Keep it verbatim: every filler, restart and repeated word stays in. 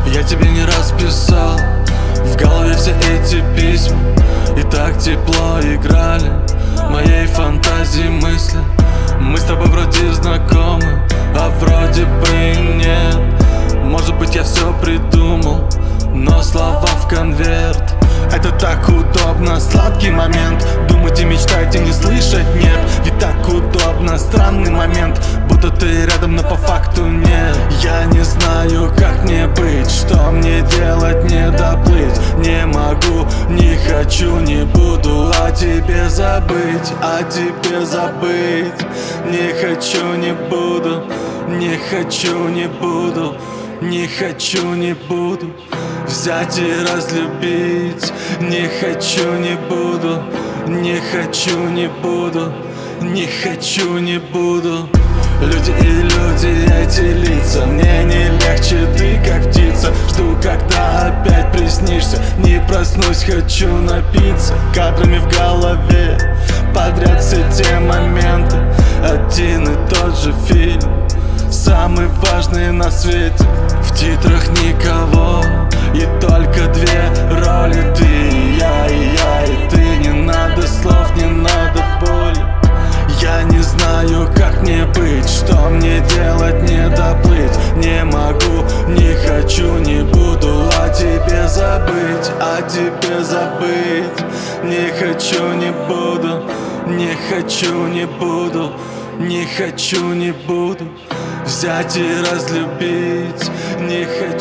Я тебе не раз писал, в голове все эти письма, и так тепло играли моей фантазии мысли. Мы с тобой вроде знакомы, а вроде бы и нет. Может быть, я все придумал, но слова в конверт. Это так удобно, сладкий момент. Думать и мечтать и не слышать нет. Ведь так удобно, странный момент, будто ты рядом, но по факту нет. Я не знаю, как мне быть, что мне делать, не доплыть. Не могу, не хочу, не буду о тебе забыть, о тебе забыть. Не хочу, не буду, не хочу, не буду, не хочу, не буду взять и разлюбить. Не хочу, не буду, не хочу, не буду, не хочу, не буду. Люди и люди, эти лица, мне не легче, ты как птица. Жду, когда опять приснишься, не проснусь, хочу напиться. Кадрами в голове подряд все те моменты, один и тот же фильм, самый важный на свете. В титрах никого, и только две роли, ты и я, и я, и ты. Не надо слов, не надо боли. Я не знаю, как мне быть, что мне делать, не доплыть. Не могу, не хочу, не буду о тебе забыть, о тебе забыть. Не хочу, не буду, не хочу, не буду, не хочу, не буду взять и разлюбить. Не хочу